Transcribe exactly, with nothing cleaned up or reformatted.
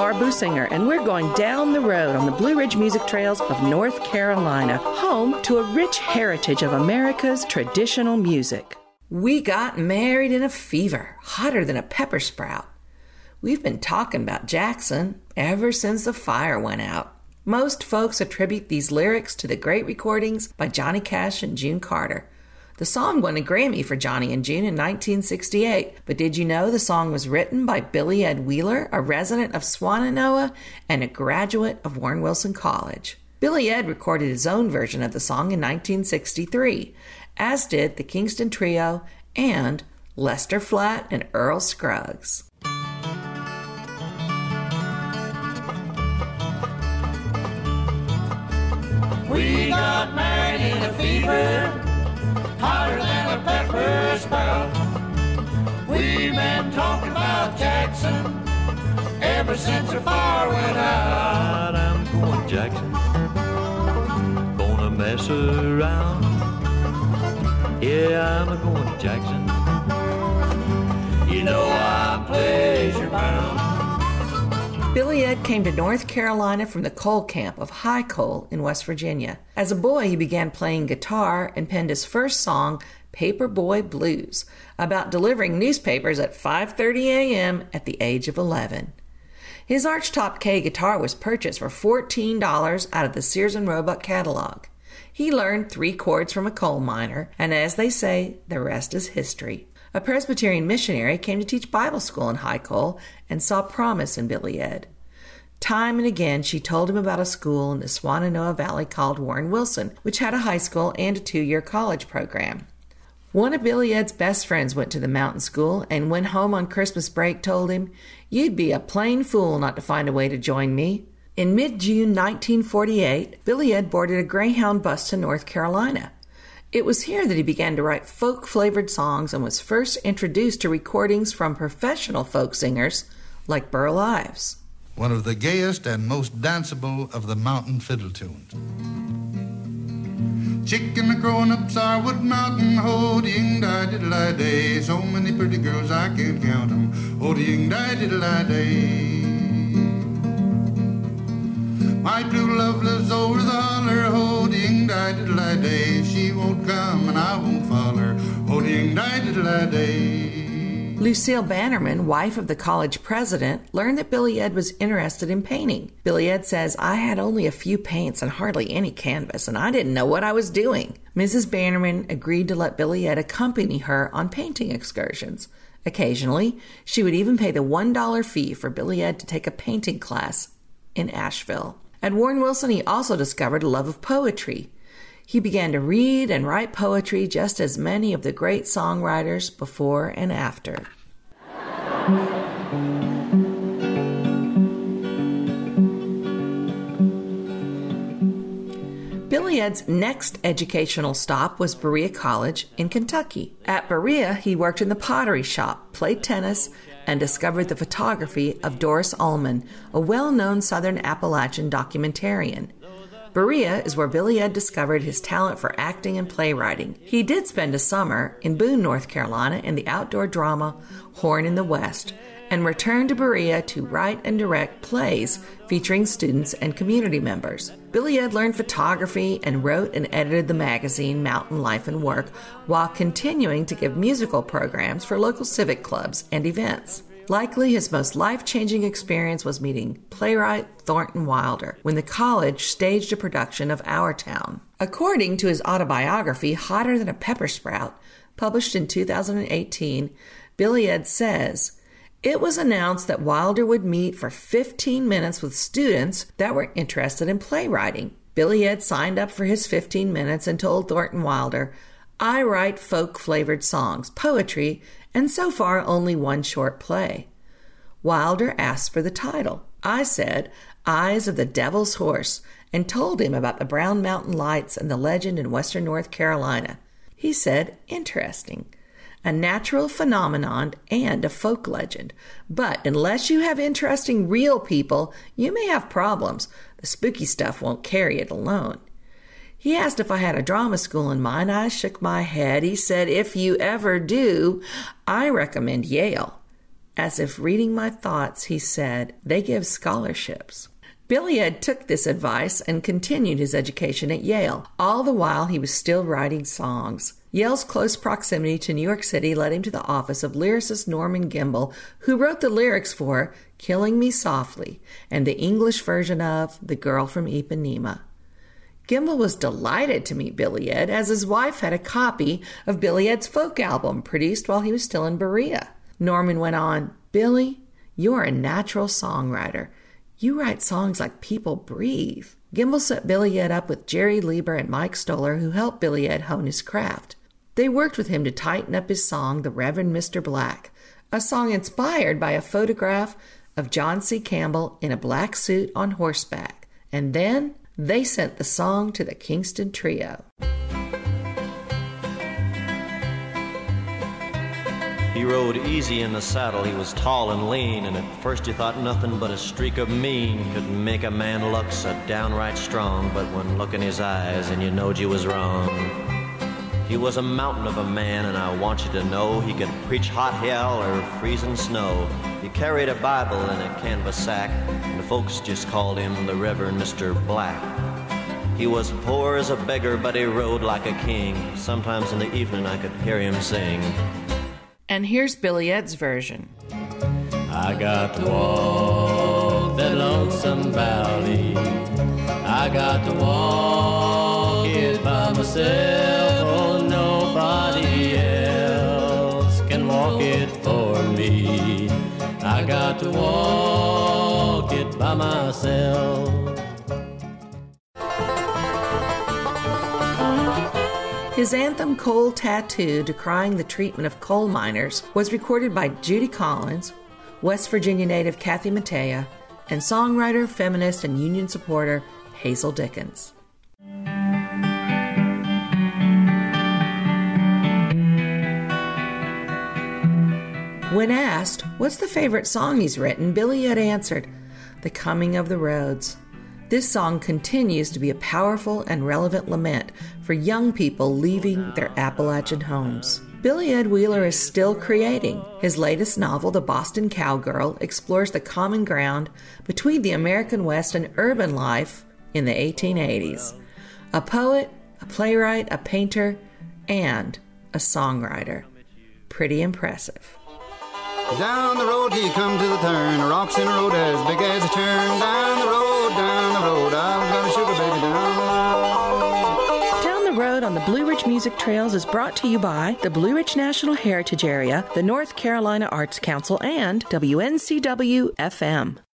Laura Businger, and we're going down the road on the Blue Ridge Music Trails of North Carolina, home to a rich heritage of America's traditional music. We got married in a fever, hotter than a pepper sprout. We've been talking about Jackson ever since the fire went out. Most folks attribute these lyrics to the great recordings by Johnny Cash and June Carter. The song won a Grammy for Johnny and June in nineteen sixty-eight, but did you know the song was written by Billy Ed Wheeler, a resident of Swannanoa and a graduate of Warren Wilson College? Billy Ed recorded his own version of the song in nineteen sixty-three, as did the Kingston Trio and Lester Flatt and Earl Scruggs. We got married in a fever, hotter than a pepper spout. We've been talking about Jackson ever since the fire went out. I'm going Jackson, gonna mess around. Yeah, I'm going Jackson. You know I'm pleasure bound. Billy Ed came to North Carolina from the coal camp of High Coal in West Virginia. As a boy, he began playing guitar and penned his first song, Paperboy Blues, about delivering newspapers at five thirty a.m. at the age of eleven. His Archtop K guitar was purchased for fourteen dollars out of the Sears and Roebuck catalog. He learned three chords from a coal miner, and as they say, the rest is history. A Presbyterian missionary came to teach Bible school in High Coal and saw promise in Billy Ed. Time and again, she told him about a school in the Swannanoa Valley called Warren Wilson, which had a high school and a two-year college program. One of Billy Ed's best friends went to the mountain school and when home on Christmas break told him, "You'd be a plain fool not to find a way to join me." In mid-June nineteen forty-eight, Billy Ed boarded a Greyhound bus to North Carolina. It was here that he began to write folk-flavored songs and was first introduced to recordings from professional folk singers like Burl Ives. One of the gayest and most danceable of the mountain fiddle tunes. Chicken a-crowing up Sourwood Mountain, ho-ding-di-diddle-i-day. So many pretty girls I can't count them, ho-ding-di-diddle-i-day. My true love lives over the holler, ho-ding-di-diddle-i-day. She won't come and I won't follow her, ho-ding-di-diddle-i-day. Lucille Bannerman, wife of the college president, learned that Billy Ed was interested in painting. Billy Ed says, "I had only a few paints and hardly any canvas, and I didn't know what I was doing." Missus Bannerman agreed to let Billy Ed accompany her on painting excursions. Occasionally, she would even pay the one dollar fee for Billy Ed to take a painting class in Asheville. At Warren Wilson, he also discovered a love of poetry. He began to read and write poetry just as many of the great songwriters before and after. Billy Ed's next educational stop was Berea College in Kentucky. At Berea, he worked in the pottery shop, played tennis, and discovered the photography of Doris Ullman, a well-known Southern Appalachian documentarian. Berea is where Billy Ed discovered his talent for acting and playwriting. He did spend a summer in Boone, North Carolina in the outdoor drama Horn in the West, and returned to Berea to write and direct plays featuring students and community members. Billy Ed learned photography and wrote and edited the magazine Mountain Life and Work while continuing to give musical programs for local civic clubs and events. Likely his most life-changing experience was meeting playwright Thornton Wilder when the college staged a production of Our Town. According to his autobiography, Hotter Than a Pepper Sprout, published in two thousand eighteen, Billy Ed says, "It was announced that Wilder would meet for fifteen minutes with students that were interested in playwriting. Billy Ed signed up for his fifteen minutes and told Thornton Wilder, 'I write folk-flavored songs, poetry, and so far only one short play.' Wilder asked for the title. I said, 'Eyes of the Devil's Horse,' and told him about the Brown Mountain Lights and the legend in western North Carolina. He said, 'Interesting. A natural phenomenon and a folk legend. But unless you have interesting real people, you may have problems. The spooky stuff won't carry it alone.' He asked if I had a drama school in mind. I shook my head. He said, 'If you ever do, I recommend Yale.' As if reading my thoughts, he said, "They give scholarships." Billy Ed took this advice and continued his education at Yale. All the while, he was still writing songs. Yale's close proximity to New York City led him to the office of lyricist Norman Gimbel, who wrote the lyrics for Killing Me Softly and the English version of The Girl from Ipanema. Gimbel was delighted to meet Billy Ed, as his wife had a copy of Billy Ed's folk album produced while he was still in Berea. Norman went on, "Billy, you're a natural songwriter. You write songs like people breathe." Gimbel set Billy Ed up with Jerry Lieber and Mike Stoller, who helped Billy Ed hone his craft. They worked with him to tighten up his song, The Reverend Mister Black, a song inspired by a photograph of John C. Campbell in a black suit on horseback. And then they sent the song to the Kingston Trio. He rode easy in the saddle, he was tall and lean, and at first you thought nothing but a streak of mean could make a man look so downright strong, but when look in his eyes and you knowed you was wrong. He was a mountain of a man, and I want you to know he could preach hot hell or freezing snow. He carried a Bible in a canvas sack, and the folks just called him the Reverend Mister Black. He was poor as a beggar, but he rode like a king. Sometimes in the evening I could hear him sing. And here's Billy Ed's version. I got to walk that lonesome valley. I got to walk it by myself. Oh, nobody else can walk it for me. I got to walk it by myself. His anthem, Coal Tattoo, decrying the treatment of coal miners, was recorded by Judy Collins, West Virginia native Kathy Mattea, and songwriter, feminist, and union supporter Hazel Dickens. When asked, what's the favorite song he's written, Billy Ed answered, The Coming of the Roads. This song continues to be a powerful and relevant lament for young people leaving their Appalachian homes. Billy Ed Wheeler is still creating. His latest novel, The Boston Cowgirl, explores the common ground between the American West and urban life in the eighteen eighties. A poet, a playwright, a painter, and a songwriter. Pretty impressive. Down the road he come to the turn, rocks in a road as big as a churn. Down the road, down the road, I've got a sugar baby down the road. Down the Road on the Blue Ridge Music Trails is brought to you by the Blue Ridge National Heritage Area, the North Carolina Arts Council, and W N C W F M.